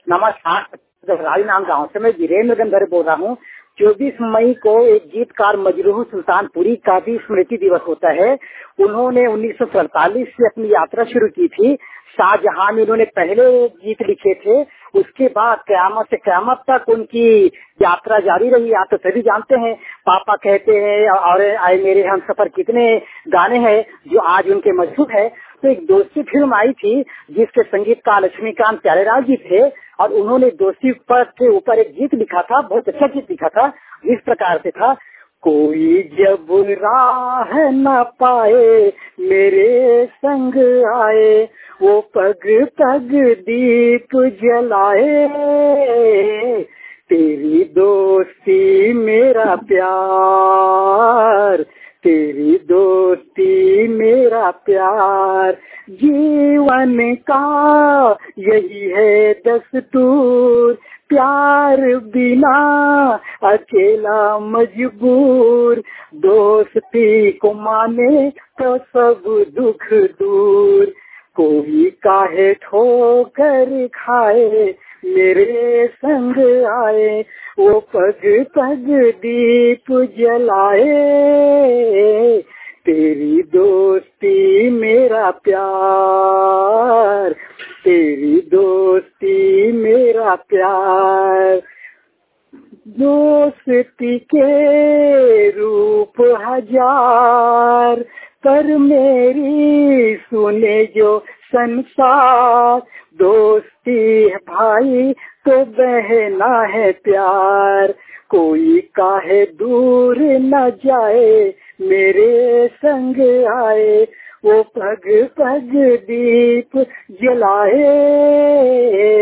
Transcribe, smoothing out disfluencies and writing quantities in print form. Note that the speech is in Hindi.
नमस्कार, नाम गाँव से मैं वीरेंद्र गंधर बोल रहा हूँ। 24 मई को एक गीतकार मजरूह सुल्तानपुरी का भी स्मृति दिवस होता है। उन्होंने 1947 से अपनी यात्रा शुरू की थी। शाहजहां में उन्होंने पहले गीत लिखे थे। उसके बाद कयामत से कयामत तक उनकी यात्रा जारी रही। आप तो सभी जानते हैं, पापा कहते हैं और आए मेरे हम सफर, कितने गाने हैं जो आज उनके मशहूर है। तो एक दोस्ती फिल्म आई थी जिसके संगीतकार लक्ष्मीकांत प्यारेलाल जी थे और उन्होंने दोस्ती पर के ऊपर एक गीत लिखा था, बहुत अच्छा गीत लिखा था। इस प्रकार से था, कोई जब राह न पाए मेरे संग आए, वो पग पग दीप जलाए, तेरी दोस्ती मेरा प्यार, तेरी दोस्ती मेरा प्यार, जीवन का यही है दस्तूर, प्यार बिना अकेला मजबूर, दोस्ती को माने तो सब दुख दूर, कोई काहे ठोकर खाए मेरे संग आए, वो पग पग दीप जलाए, तेरी दोस्ती मेरा प्यार, तेरी दोस्ती मेरा प्यार, दोस्ती के रूप हजार, पर मेरी सुने जो संसार, दोस्ती है भाई तो बहना है प्यार, कोई काहे दूर न जाए मेरे संग आए, वो पग पग दीप जलाए,